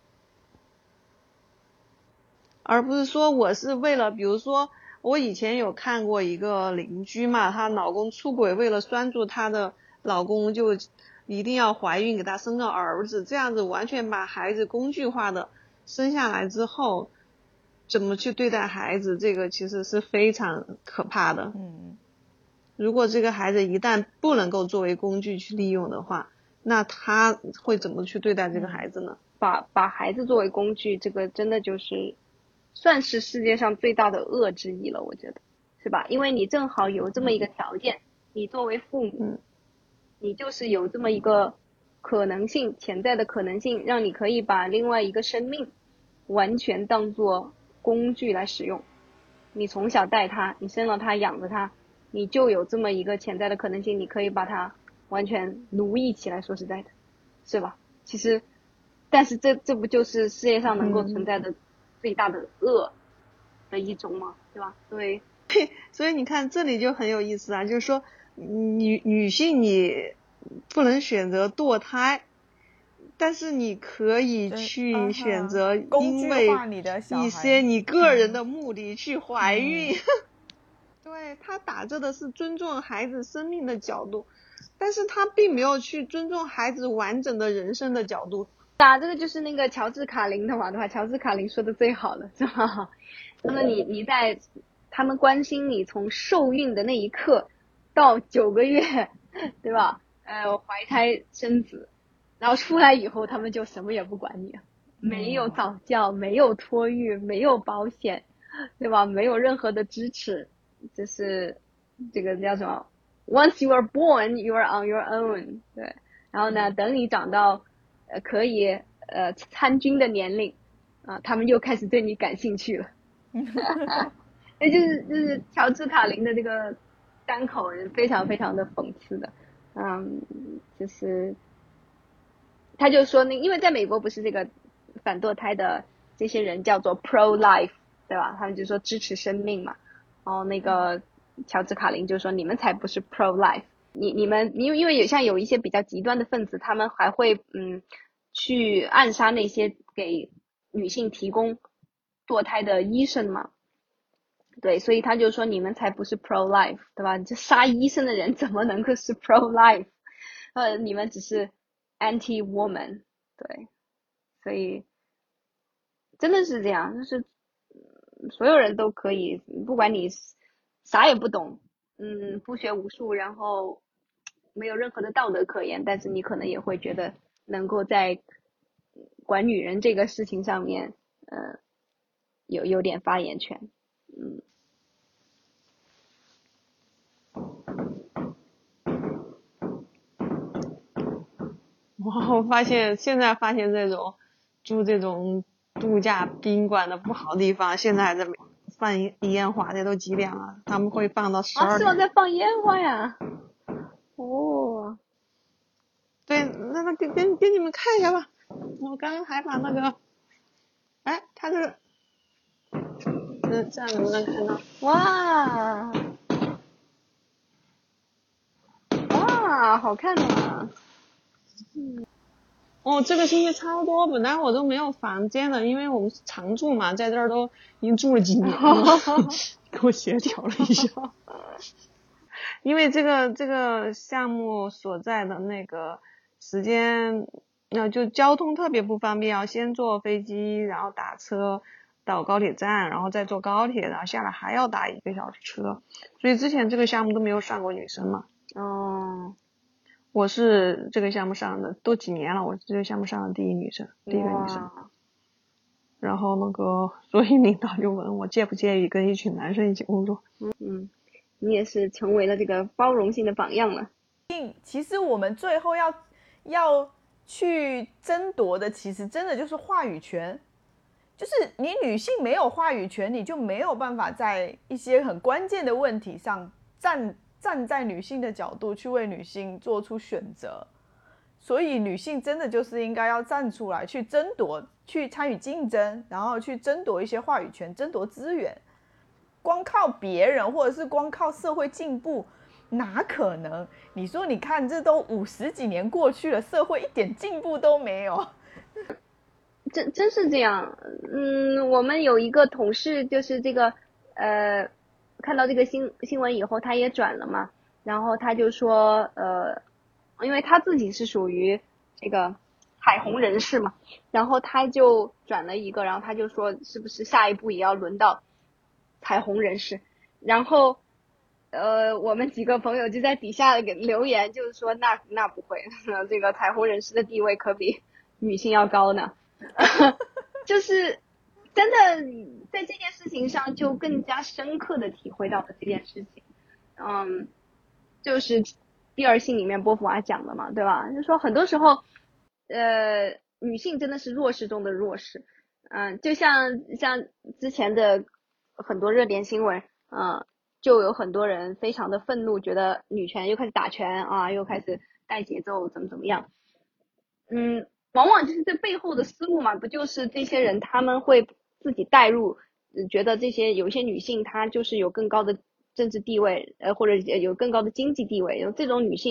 Speaker 1: 而不是说我是为了，比如说我以前有看过一个邻居嘛，她老公出轨，为了拴住她的老公就一定要怀孕给她生个儿子，这样子完全把孩子工具化的生下来之后怎么去对待孩子，这个其实是非常可怕的。嗯，如果这个孩子一旦不能够作为工具去利用的话，那他会怎么去对待这个孩子呢？
Speaker 3: 把把孩子作为工具，这个真的就是算是世界上最大的恶之一了，我觉得，是吧？因为你正好有这么一个条件，你作为父母、嗯、你就是有这么一个可能性，潜在的可能性，让你可以把另外一个生命完全当作工具来使用。你从小带他，你生了他，养着他，你就有这么一个潜在的可能性，你可以把他完全奴役起来，说实在的，是吧？其实但是这这不就是世界上能够存在的最大的恶的一种吗？对吧？对，
Speaker 1: 所以你看这里就很有意思啊，就是说女女性你不能选择堕胎，但是你可以去选择因为一些你个人的目的去怀孕。嗯、对，他打着的是尊重孩子生命的角度，但是他并没有去尊重孩子完整的人生的角度。
Speaker 3: 啊，这个就是那个乔治卡林的嘛，对吧？乔治卡林说的最好了，是吧？那么你你在他们关心你从受孕的那一刻到九个月，对吧？呃，怀胎生子，然后出来以后他们就什么也不管你，没有早教，没有托育，没有保险，对吧？没有任何的支持，就是这个叫什么 ？Once you are born, you are on your own。对，然后呢，等你长到呃可以呃参军的年龄啊，他们又开始对你感兴趣了。也就是就是乔治卡林的这个单口是非常非常的讽刺的。嗯，就是他就说那因为在美国不是这个反堕胎的这些人叫做 pro life， 对吧？他们就说支持生命嘛。然后那个乔治卡林就说你们才不是 pro life， 你你们因为因为有像有一些比较极端的分子，他们还会嗯去暗杀那些给女性提供堕胎的医生嘛。对，所以他就说你们才不是 pro life， 对吧？这杀医生的人怎么能够是 pro life？ 呃，你们只是 anti woman。 对，所以真的是这样，就是所有人都可以，不管你啥也不懂，嗯，不学无术，然后没有任何的道德可言，但是你可能也会觉得能够在管女人这个事情上面呃有有点发言权。嗯，
Speaker 1: 哇，我发现现在发现这种住这种度假宾馆的不好的地方，现在还在放烟花，这都几点了？他们会放到十二点。
Speaker 3: 啊，是我在放烟花呀。哦，
Speaker 1: 对，那那给给给你们看一下吧。我刚刚还把那个，哎，他这个，嗯，这样能不能看到？
Speaker 3: 哇，哇，好看啊！
Speaker 1: 嗯，哦，这个星期超多，本来我都没有房间的，因为我们是常住嘛，在这儿都已经住了几年了，给我协调了一下。因为这个这个项目所在的那个时间，那就交通特别不方便，要先坐飞机，然后打车到高铁站，然后再坐高铁，然后下来还要打一个小时车，所以之前这个项目都没有上过女生嘛。
Speaker 3: 哦，
Speaker 1: 我是这个项目上的，都几年了，我是这个项目上的第一女生，第一个女生。然后那个，所以领导就问我介不介意跟一群男生一起工作。
Speaker 3: 嗯嗯。你也是成为了这个包容性的榜样了。
Speaker 2: 其实我们最后要要去争夺的，其实真的就是话语权。就是你女性没有话语权，你就没有办法在一些很关键的问题上站站在女性的角度去为女性做出选择。所以女性真的就是应该要站出来去争夺，去参与竞争，然后去争夺一些话语权，争夺资源。光靠别人或者是光靠社会进步，哪可能？你说你看，这都五十几年过去了，社会一点进步都没有。
Speaker 3: 真真是这样。嗯，我们有一个同事，就是这个呃，看到这个新新闻以后，他也转了嘛，然后他就说呃，因为他自己是属于这个彩虹人士嘛，然后他就转了一个，然后他就说是不是下一步也要轮到彩虹人士，然后呃我们几个朋友就在底下给留言，就是说那那不会，这个彩虹人士的地位可比女性要高呢。就是真的在这件事情上就更加深刻的体会到了这件事情。嗯，就是第二性里面波伏娃讲的嘛，对吧？就是说很多时候呃女性真的是弱势中的弱势。嗯，就像像之前的很多热点新闻，嗯，就有很多人非常的愤怒，觉得女权又开始打拳啊，又开始带节奏，怎么怎么样。嗯，往往就是这背后的思路嘛，不就是这些人他们会自己带入，觉得这些有一些女性她就是有更高的政治地位，呃，或者有更高的经济地位，有这种女性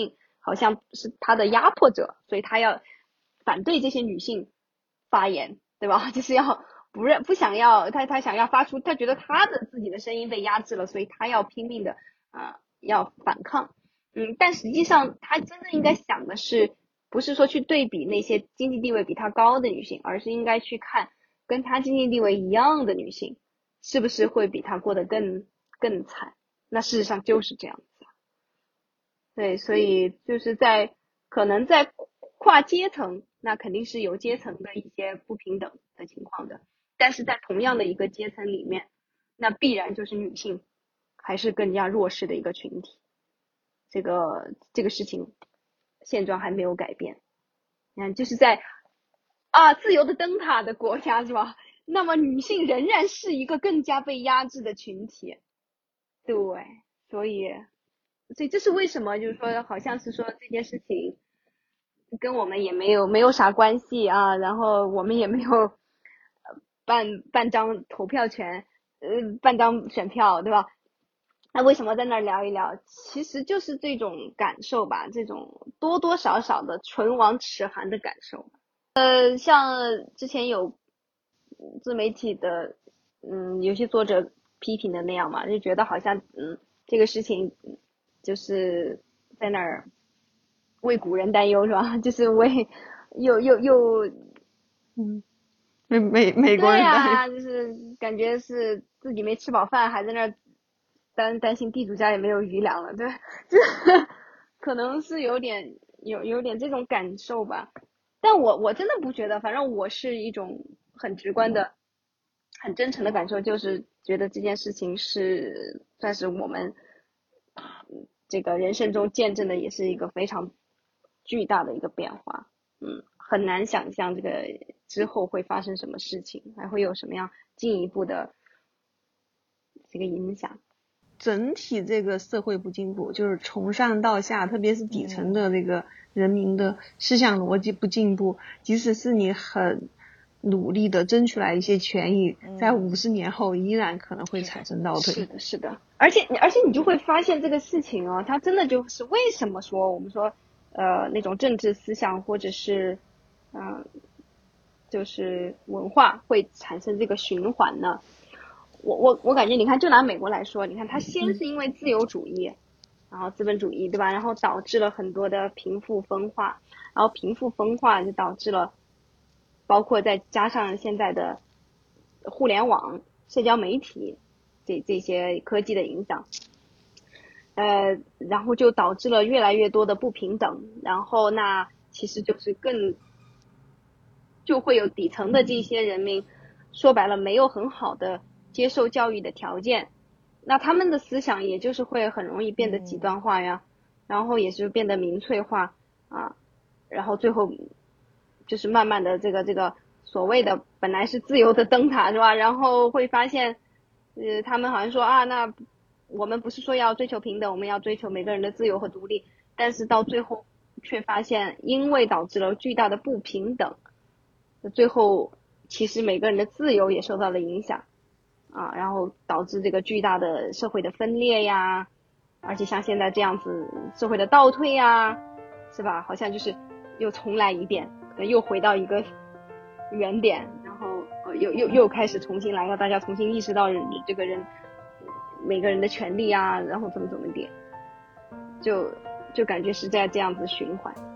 Speaker 3: 好像是他的压迫者，所以他要反对这些女性发言，对吧？就是要不认不想要他他想要发出，他觉得他的自己的声音被压制了，所以他要拼命的啊、呃、要反抗。嗯，但实际上他真正应该想的是，不是说去对比那些经济地位比他高的女性，而是应该去看跟他经济地位一样的女性是不是会比他过得更更惨。那事实上就是这样子。对，所以就是在可能在跨阶层，那肯定是有阶层的一些不平等的情况的，但是在同样的一个阶层里面，那必然就是女性还是更加弱势的一个群体。这个这个事情现状还没有改变。嗯，就是在啊自由的灯塔的国家是吧？那么女性仍然是一个更加被压制的群体。对，所以所以这是为什么，就是说好像是说这件事情跟我们也没有没有啥关系啊，然后我们也没有半半张投票权，呃半张选票，对吧？那为什么在那儿聊一聊？其实就是这种感受吧，这种多多少少的唇亡齿寒的感受。呃，像之前有自媒体的，嗯，有些作者批评的那样嘛，就觉得好像，嗯，这个事情就是在那儿为古人担忧是吧？就是为又又又，
Speaker 1: 嗯，美美美国人担忧。
Speaker 3: 对啊，就是感觉是自己没吃饱饭，还在那儿担担心地主家里没有余粮了，对，这可能是有点有有点这种感受吧。但我我真的不觉得，反正我是一种很直观的、很真诚的感受，就是觉得这件事情是算是我们这个人生中见证的，也是一个非常巨大的一个变化。嗯，很难想象这个之后会发生什么事情，还会有什么样进一步的这个影响。
Speaker 1: 整体这个社会不进步，就是从上到下，特别是底层的这个人民的思想逻辑不进步，即使是你很努力的争取来一些权益，在五十年后依然可能会产生倒退。
Speaker 3: 是的，是的，而且而且你就会发现这个事情哦，它真的就是为什么说我们说呃那种政治思想或者是嗯、呃、就是文化会产生这个循环呢？我我我感觉，你看，就拿美国来说，你看它先是因为自由主义，嗯、然后资本主义，对吧？然后导致了很多的贫富分化，然后贫富分化就导致了，包括再加上现在的互联网、社交媒体这这些科技的影响，呃，然后就导致了越来越多的不平等，然后那其实就是更就会有底层的这些人民，说白了没有很好的接受教育的条件，那他们的思想也就是会很容易变得极端化呀，然后也是变得民粹化啊，然后最后就是慢慢的这个这个所谓的本来是自由的灯塔是吧？然后会发现，呃，他们好像说啊，那我们不是说要追求平等，我们要追求每个人的自由和独立，但是到最后却发现，因为导致了巨大的不平等，最后其实每个人的自由也受到了影响。啊，然后导致这个巨大的社会的分裂呀，而且像现在这样子社会的倒退呀，是吧？好像就是又重来一遍，又回到一个原点，然后又又又开始重新来，让大家重新意识到这个人每个人的权利啊，然后怎么怎么地，就就感觉是在这样子循环。